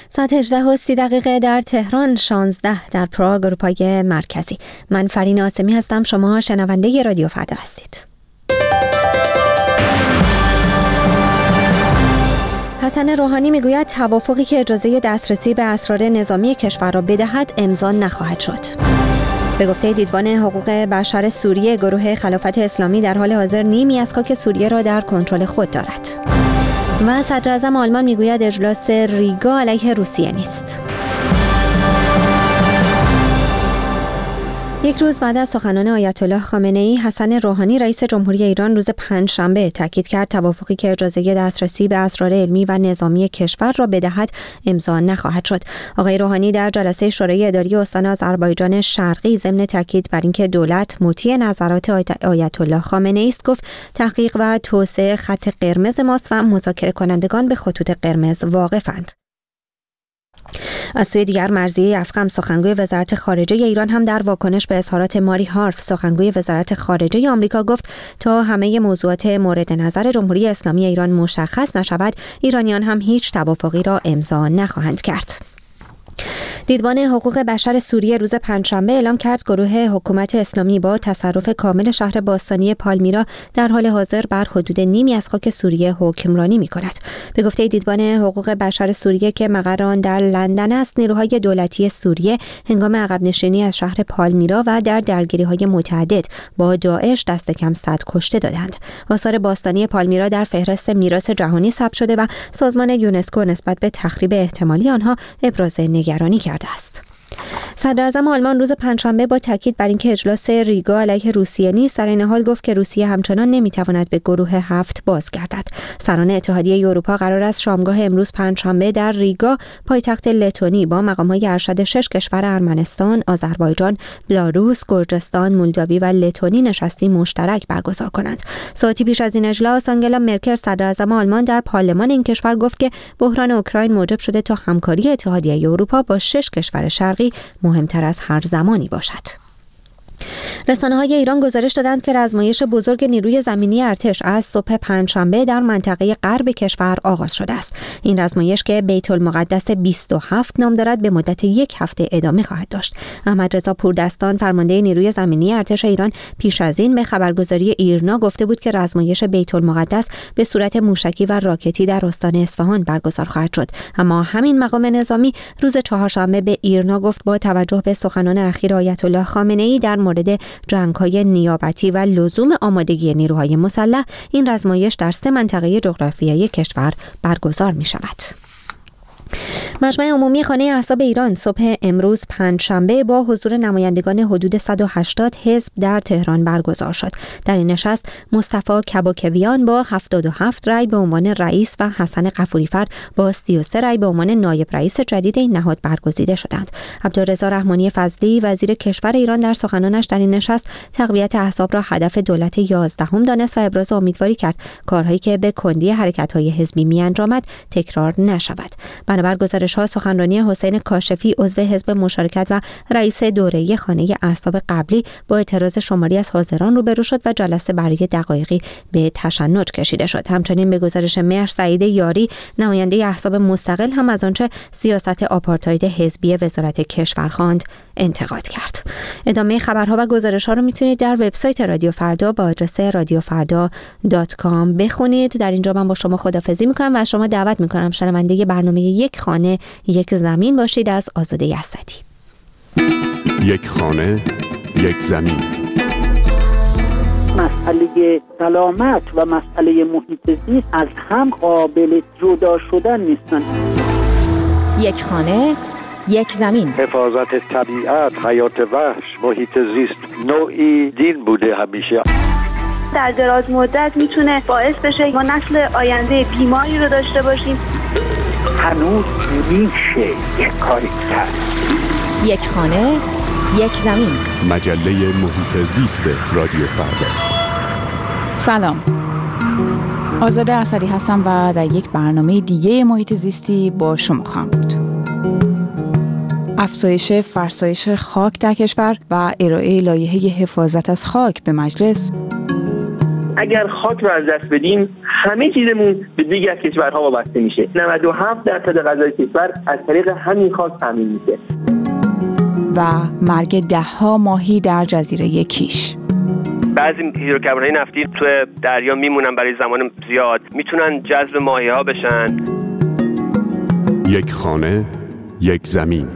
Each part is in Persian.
ساعت 18:30 در تهران، 16 در پراگ اروپای مرکزی. من فرین آسمی هستم. شما شنونده رادیو فردا هستید. حسن روحانی میگوید توافقی که اجازه دسترسی به اسرار نظامی کشور را بدهد امضا نخواهد شد. به گفته دیدبان حقوق بشر سوریه، گروه خلافت اسلامی در حال حاضر نیمی از خاک سوریه را در کنترل خود دارد. و صدر اعظم آلمان میگوید اجلاس ریگا علیه روسیه نیست. یک روز بعد از سخنان آیت الله خامنه‌ای، حسن روحانی رئیس جمهوری ایران روز پنجشنبه تاکید کرد توافقی که اجازه دسترسی به اسرار علمی و نظامی کشور را بدهد امضا نخواهد شد. آقای روحانی در جلسه شورای اداری استان آذربایجان شرقی ضمن تاکید بر اینکه دولت مطیع نظرات آیت الله خامنه‌ای است گفت تحقیق و توسعه خط قرمز ماست و مذاکره کنندگان به خطوط قرمز واقفند. از سوی دیگر مرضیه افخم، سخنگوی وزارت خارجه ایران، هم در واکنش به اظهارات ماری هارف، سخنگوی وزارت خارجه آمریکا، گفت تا همه موضوعات مورد نظر جمهوری اسلامی ایران مشخص نشود، ایرانیان هم هیچ توافقی را امضا نخواهند کرد. دیدبان حقوق بشر سوریه روز پنجشنبه اعلام کرد گروه حکومت اسلامی با تصرف کامل شهر باستانی پالمیرا در حال حاضر بر حدود نیمی از خاک سوریه حکمرانی می‌کند. به گفته دیدبان حقوق بشر سوریه که مقر آن در لندن است، نیروهای دولتی سوریه هنگام عقب نشینی از شهر پالمیرا و در درگیری‌های متعدد با داعش دست کم 100 کشته دادند. آثار باستانی پالمیرا در فهرست میراث جهانی ثبت شده و سازمان یونسکو نسبت به تخریب احتمالی آنها ابراز نگرانی کرده است. صدر اعظم آلمان روز پنجشنبه با تاکید بر اینکه اجلاس ریگا علیه روسیه نیست، در این حال گفت که روسیه همچنان نمیتواند به گروه 7 بازگردد. سران اتحادیه اروپا قرار است شامگاه امروز پنجشنبه در ریگا، پایتخت لتونی، با مقام‌های ارشد 6 کشور ارمنستان، آذربایجان، بلاروس، گرجستان، مولداوی و لتونی نشستی مشترک برگزار کنند. ساعتی پیش از این اجلاس، آنگلا مرکل صدر اعظم آلمان در پارلمان این کشور گفت که بحران اوکراین موجب شده تا همکاری اتحادیه اروپا با 6 کشور شرقی مهمتر از هر زمانی باشد. رسانه‌های ایران گزارش دادند که رزمایش بزرگ نیروی زمینی ارتش از صبح پنجشنبه در منطقه غرب کشور آغاز شده است. این رزمایش که بیت المقدس 27 نام دارد به مدت 1 هفته ادامه خواهد داشت. احمد رضا پوردستان، فرمانده نیروی زمینی ارتش ایران، پیش از این به خبرگزاری ایرنا گفته بود که رزمایش بیت المقدس به صورت موشکی و راکتی در استان اصفهان برگزار خواهد شد. اما همین مقام نظامی روز چهارشنبه به ایرنا گفت با توجه به سخنان اخیر آیت الله خامنه‌ای در مورد جنگ‌های نیابتی و لزوم آمادگی نیروهای مسلح، این رزمایش در 3 منطقه جغرافیایی کشور برگزار می‌شود. مجمع عمومی خانه احزاب ایران صبح امروز پنجشنبه با حضور نمایندگان حدود 180 حزب در تهران برگزار شد. در این نشست مصطفی کباکویان با 77 رای به عنوان رئیس و حسن غفوری‌فر با 33 رای به عنوان نایب رئیس جدید این نهاد برگزیده شدند. عبدالرضا رحمانی فضلی، وزیر کشور ایران، در سخنانش در این نشست تقویت احزاب را هدف دولت 11 دانست و ابراز امیدواری کرد کارهایی که به کندی حرکت‌های حزبی می‌انجامد تکرار نشود. بنابر گزارش‌ها، سخنرانی حسین کاشفی، عضو حزب مشارکت و رئیس دوره‌ای خانه احزاب قبلی، با اعتراض شماری از حاضران روبرو شد و جلسه برای دقایقی به تشنج کشیده شد. همچنین به گزارش مهر سعید یاری، نماینده احزاب مستقل، هم از آنچه سیاست آپارتاید حزبی وزارت کشور خواند انتقاد کرد. ادامه خبرها و گزارش‌ها رو میتونید در وبسایت رادیو فردا با آدرس radiofarda.com بخونید. در اینجا من با شما خداحافظی میکنم و از شما دعوت میکنم شنونده برنامه یک خانه یک زمین باشید از آزاده اسدی. یک خانه یک زمین. مسئله سلامت و مسئله محیط زیست از هم قابل جدا شدن نیستن. یک خانه یک زمین. حفاظت طبیعت، حیات وحش، محیط زیست نوعی دین بوده همیشه. در دراز مدت میتونه باعث بشه ما نسل آینده بیماری رو داشته باشیم. هنوز میشه یک کاری کرد. یک خانه یک زمین. مجله محیط زیست رادیو فردا. سلام، آزاده اسدی هستم و در یک برنامه دیگه محیط زیستی با شما خواهم بود. افزایش فرسایش خاک در کشور و ارائه لایحه حفاظت از خاک به مجلس. اگر خاک رو از دست بدیم همه چیزمون به دیگر کشورها وابسته میشه. 97% غذای کشور از طریق همین خاک تامین میشه. و مرگ 10 ماهی در جزیره کیش. بعضی هیدروکربن‌های نفتی تو دریا میمونن برای زمان زیاد، میتونن جذب ماهی‌ها بشن. یک خانه، یک زمین.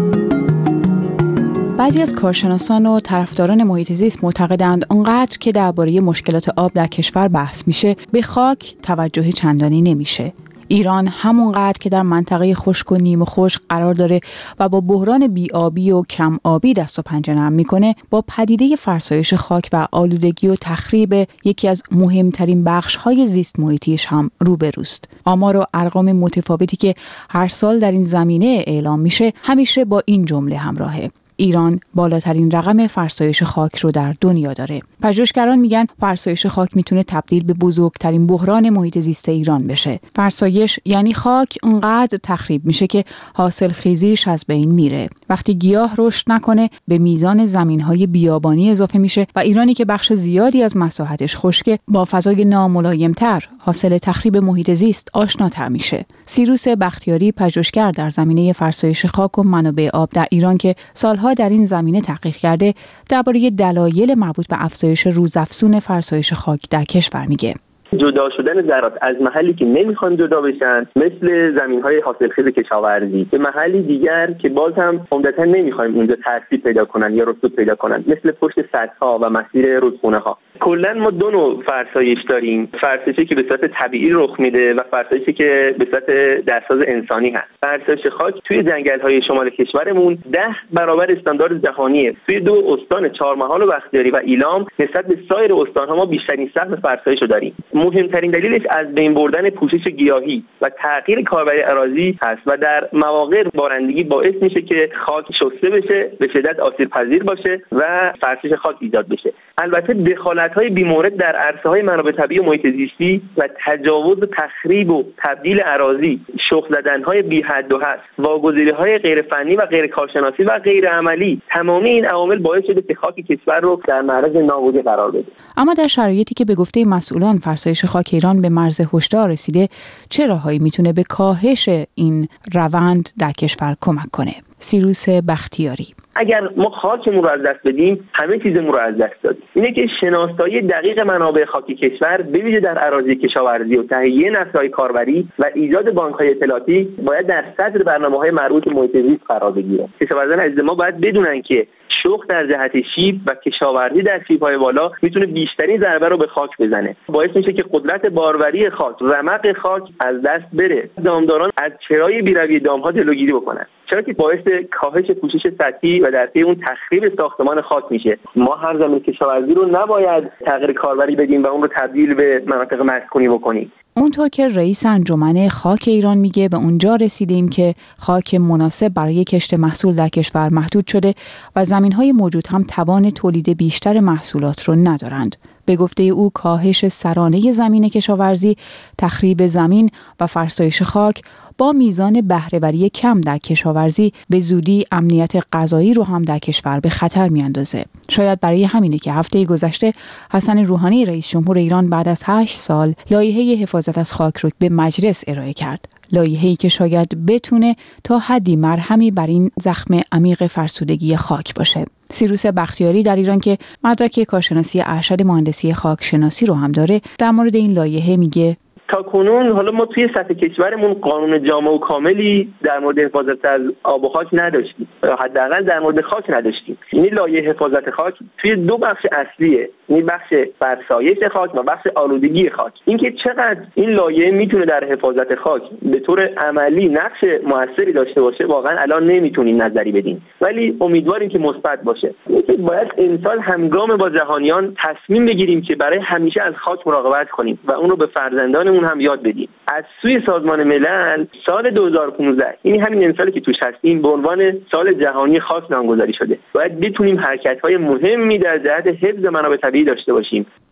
بعضی از کارشناسان و طرفداران محیط زیست معتقدند آنقدر که درباره مشکلات آب در کشور بحث میشه، به خاک توجه چندانی نمیشه. ایران همونقدر که در منطقه خشک و نیمه خشک قرار داره و با بحران بی‌آبی و کم آبی دست و پنجه نرم میکنه، با پدیده فرسایش خاک و آلودگی و تخریب یکی از مهمترین بخش‌های زیست محیطیش هم روبروست. آمار و ارقام متفاوتی که هر سال در این زمینه اعلام میشه همیشه با این جمله همراهه: ایران بالاترین رقم فرسایش خاک رو در دنیا داره. پژوهشگران میگن فرسایش خاک میتونه تبدیل به بزرگترین بحران محیط زیست ایران بشه. فرسایش یعنی خاک اونقدر تخریب میشه که حاصل خیزیش از بین میره. وقتی گیاه رشد نکنه، به میزان زمینهای بیابانی اضافه میشه و ایرانی که بخش زیادی از مساحتش خشکه، با فضای ناملایم‌تر حاصل تخریب محیط زیست آشناتر میشه. سیروس بختیاری، پژوهشگر در زمینه فرسایش خاک و منابع آب در ایران که سالها در این زمینه تحقیق کرده، درباره دلایل مربوط به افزایش روزافزون فرسایش خاک در کشور میگه. جدا شدن ذرات از محلی که نمیخوان جدا بشن، مثل زمین‌های حاصلخیز کشاورزی، به محلی دیگر که باز هم عمدتاً نمیخوایم اونجا ترسیب پیدا کنن یا رسوب پیدا کنن، مثل پشت سدها و مسیر رودخونه‌ها. کلاً ما دو نوع فرسایش داریم: فرسایشی که به صورت طبیعی رخ میده و فرسایشی که به صورت درساز انسانی هست. فرسایش خاک توی جنگل‌های شمال کشورمون 10 برابر استاندارد جهانیه. توی 2 استان چهارمحال و بختیاری و ایلام نسبت به سایر استان‌ها ما بیشترین سهم فرسایش رو داریم. مهمترین دلیلش از بین بردن پوشش گیاهی و تغییر کاربری اراضی هست و در مواقع بارندگی باعث میشه که خاک شسته بشه، به شدت آسیب‌پذیر باشه و فرسایش خاک ایجاد بشه. البته دخالت‌های بی‌مورد در عرصه‌های منابع طبیعی و محیط زیستی و تجاوز و تخریب و تبدیل اراضی، شخم زدن‌های بی‌حد و حد، واگذاری‌های غیر فنی و غیر کارشناسی و غیر عملی، تمامی این عوامل باعث شده که خاک کشور رو در معرض نابودی قرار بده. اما در شرایطی که به گفته مسئولان فرسایش خاک ایران به مرز هشدار رسیده، چه راههایی میتونه به کاهش این روند در کشور کمک کنه؟ سیروس بختیاری: اگر ما خاکمون رو از دست بدیم، همه چیزمون رو از دست دادیم. اینه که شناسایی دقیق منابع خاکی کشور، به ویژه در اراضی کشاورزی و تهیه نسل‌های کاربری و ایجاد بانک‌های اطلاعاتی، باید در صدر برنامه‌های مربوط به محیط زیست قرار بگیره. کشاورزان عزیز ما باید بدونن که شخم در جهت شیب و کشاورزی در شیب‌های بالا میتونه بیشترین ضربه رو به خاک بزنه. باعث میشه که قدرت باروری خاک، رمق خاک از دست بره. دامداران از چرای بیروی دام‌ها جلوگیری بکنن، چرا که باعث کاهش پوشش سطحی و در پی اون تخریب ساختمان خاک میشه. ما هر زمین کشاورزی رو نباید تغییر کاربری بدیم و اون رو تبدیل به مناطق مسکونی بکنیم. اونطور که رئیس انجمن خاک ایران میگه، به اونجا رسیدیم که خاک مناسب برای کشت محصول در کشور محدود شده و زمین‌های موجود هم توان تولید بیشتر محصولات رو ندارند. به گفته او، کاهش سرانه زمین کشاورزی، تخریب زمین و فرسایش خاک با میزان بهره‌وری کم در کشاورزی به زودی امنیت غذایی رو هم در کشور به خطر میاندازه. شاید برای همینه که هفته گذشته حسن روحانی رئیس جمهور ایران بعد از 8 سال لایحه حفاظت از خاک رو به مجلس ارائه کرد. لایحه‌ای که شاید بتونه تا حدی مرهمی بر این زخم عمیق فرسودگی خاک باشه. سیروس بختیاری در ایران که مدرک کارشناسی ارشد مهندسی خاکشناسی رو هم داره، در مورد این لایحه میگه: تا کنون حالا ما توی سطح کشورمون قانون جامع و کاملی در مورد حفاظت از آب و خاک نداشتیم، حداقل در مورد خاک نداشتیم. یعنی لایحه حفاظت خاک توی 2 بخش اصلیه، یعنی بخش فرسایش خاک و بخش آلودگی خاک. اینکه چقدر این لایحه میتونه در حفاظت خاک به طور عملی نقش موثری داشته باشه، واقعا الان نمیتونیم نظری بدیم، ولی امیدواریم که مثبت باشه. باید امسال همگام با جهانیان تصمیم بگیریم که برای همیشه از خاک مراقبت کنیم و اون رو به فرزندانمون هم یاد بدیم. از سوی سازمان ملل سال 2015، یعنی همین امسالی که توش هستیم، به عنوان سال جهانی خاک نامگذاری شده. باید بتونیم حرکت‌های مهمی در جهت حفظ منابع طبیعی داشته باشیم.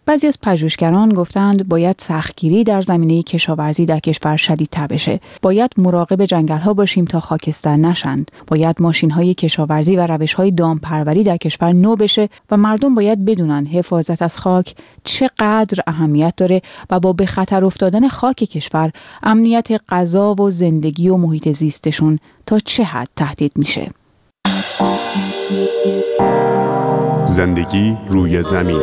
بعضی از پژوهشگران گفتند باید سختگیری در زمینه کشاورزی در کشور شدیدتر بشه. باید مراقب جنگل‌ها باشیم تا خاکستر نشند. باید ماشین‌های کشاورزی و روش‌های دامپروری در کشور نو بشه و مردم باید بدونن حفاظت از خاک چقدر اهمیت داره و با به خطر افتادن خاک کشور امنیت غذا و زندگی و محیط زیستشون تا چه حد تهدید میشه. زندگی روی زمین.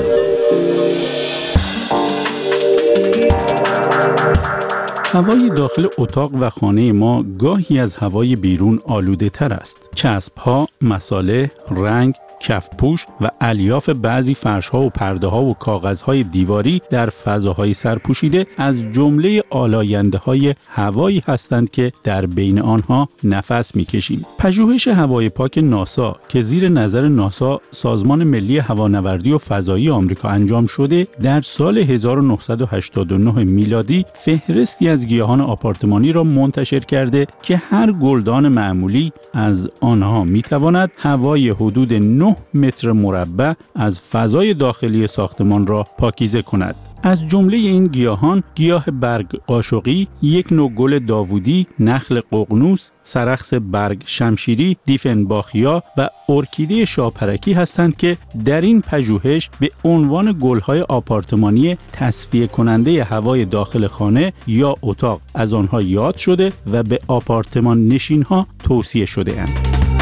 هوای داخل اتاق و خانه ما گاهی از هوای بیرون آلوده تر است. چسب‌ها، مصالح، رنگ، کفپوش و الیاف بعضی فرش‌ها و پرده‌ها و کاغذهای دیواری در فضاهای سرپوشیده از جمله آلاینده‌های هوایی هستند که در بین آنها نفس می‌کشیم. پژوهش هوای پاک ناسا که زیر نظر ناسا سازمان ملی هوانوردی و فضایی آمریکا انجام شده، در سال 1989 میلادی فهرستی از گیاهان آپارتمانی را منتشر کرده که هر گلدان معمولی از آنها می‌تواند هوای حدود 9 متر مربع از فضای داخلی ساختمان را پاکیزه کند. از جمله این گیاهان گیاه برگ قاشقی، یک نوع گل داوودی، نخل ققنوس، سرخس برگ شمشیری، دیفنباخیا و ارکیده شاپرکی هستند که در این پژوهش به عنوان گل‌های آپارتمانی تصفیه کننده هوای داخل خانه یا اتاق از آنها یاد شده و به آپارتمان نشین‌ها توصیه شده اند.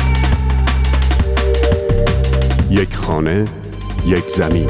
یک خانه، یک زمین.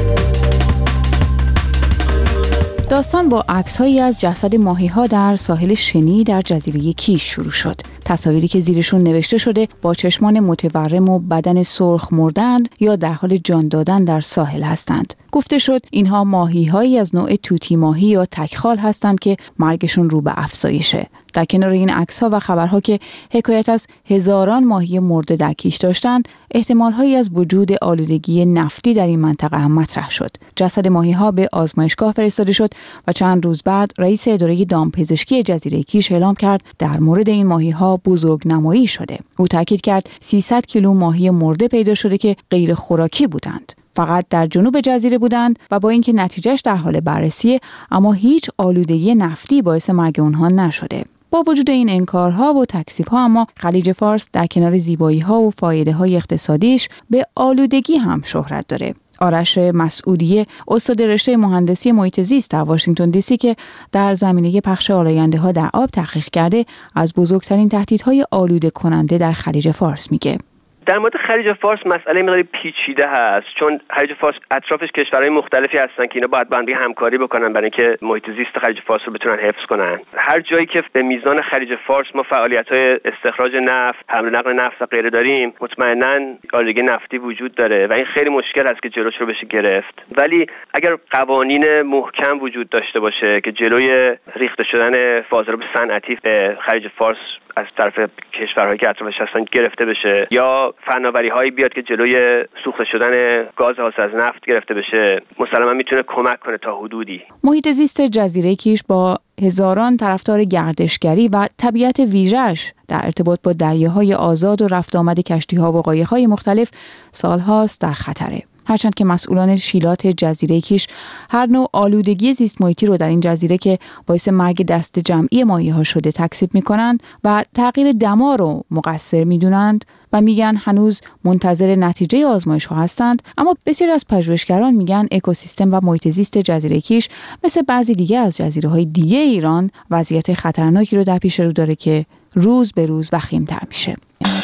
داستان با عکس‌هایی از جسد ماهی‌ها در ساحل شنی در جزیره کیش شروع شد. تصاویری که زیرشون نوشته شده با چشمان متورم و بدن سرخ مردند یا در حال جان دادن در ساحل هستند. گفته شد اینها ماهی‌هایی از نوع توتی ماهی یا تکخال هستند که مرگشون رو به افزایشه. در کنار این عکس‌ها و خبرها که حکایت از هزاران ماهی مرده در کیش داشتند، احتمال‌هایی از وجود آلودگی نفتی در این منطقه هم مطرح شد. جسد ماهی‌ها به آزمایشگاه فرستاده شد و چند روز بعد رئیس اداره دامپزشکی جزیره کیش اعلام کرد در مورد این ماهی‌ها بزرگنمایی شده. او تاکید کرد 300 کیلو ماهی مرده پیدا شده که غیر خوراکی بودند. فقط در جنوب جزیره بودند و با اینکه نتیجهش در حال بررسیه، اما هیچ آلودگی نفتی باعث مرگ اونها نشده. با وجود این انکارها و تکذیب‌ها، اما خلیج فارس در کنار زیبایی‌ها و فایده‌های اقتصادیش به آلودگی هم شهرت داره. آرش مسعودیه، استاد رشته مهندسی محیط زیست در واشنگتن دی سی که در زمینه پخش آلاینده‌ها در آب تحقیق کرده، از بزرگترین تهدیدهای آلوده کننده در خلیج فارس میگه. در مورد خلیج فارس مسئله مقداری پیچیده هست، چون خلیج فارس اطرافش کشورهای مختلفی هستن که اینا باید با هم همکاری بکنن برای اینکه محیط زیست خلیج فارس رو بتونن حفظ کنن. هر جایی که به میزان خلیج فارس ما فعالیت‌های استخراج نفت، حمل نقل نفت و غیره داریم، مطمئناً آلودگی نفتی وجود داره و این خیلی مشکل هست که جلوش رو بشه گرفت. ولی اگر قوانین محکم وجود داشته باشه که جلوی ریخته شدن فاضلاب صنعتی به خلیج فارس از طرف کشورهایی که اطرافش هستن گرفته بشه، یا فناوری‌هایی بیاد که جلوی سوخته شدن گاز حاصل از نفت گرفته بشه، مسلماً میتونه کمک کنه تا حدودی. محیط زیست جزیره کیش با هزاران طرفدار گردشگری و طبیعت ویژه‌اش در ارتباط با دریاهای آزاد و رفت آمد کشتی‌ها و قایق‌های مختلف سال‌هاست در خطره. هرچند که مسئولان شیلات جزیره کیش هر نوع آلودگی زیست محیطی رو در این جزیره که باعث مرگ دست جمعی ماهی‌ها شده تکذیب می‌کنند و تغییر دما رو مقصر می‌دونند و میگن هنوز منتظر نتیجه آزمایش‌ها هستند، اما بسیاری از پژوهشگران میگن اکوسیستم و محیط زیست جزیره کیش مثل بعضی دیگه از جزیره‌های دیگه ایران وضعیت خطرناکی رو در پیش رو داره که روز به روز وخیم‌تر میشه.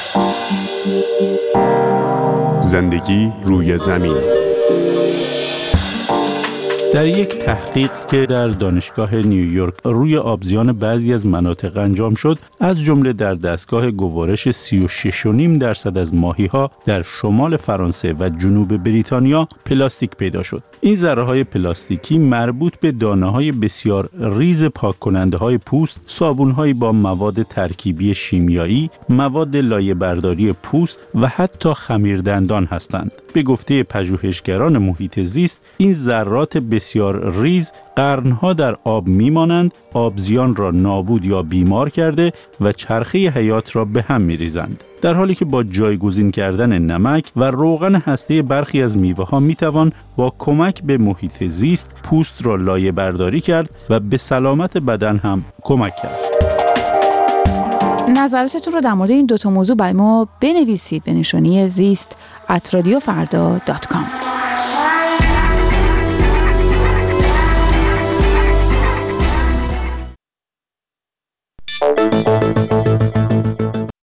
زندگی روی زمین. در یک تحقیق که در دانشگاه نیویورک روی آبزیان بعضی از مناطق انجام شد، از جمله در دستگاه گوارش 36.5% از ماهی‌ها در شمال فرانسه و جنوب بریتانیا پلاستیک پیدا شد. این ذره‌های پلاستیکی مربوط به دانه‌های بسیار ریز پاک کننده‌های پوست، صابون‌هایی با مواد ترکیبی شیمیایی، مواد لایه‌برداری پوست و حتی خمیردندان هستند. به گفته پژوهشگران محیط زیست این ذرات بسیار ریز قرنها در آب میمانند، آبزیان را نابود یا بیمار کرده و چرخه حیات را به هم میریزند. در حالی که با جایگزین کردن نمک و روغن هسته برخی از میوه‌ها میتوان با کمک به محیط زیست پوست را لایه برداری کرد و به سلامت بدن هم کمک کرد. نظراتتون رو در مورد این دوتا موضوع برای ما بنویسید به نشانی زیست@radiofarda.com.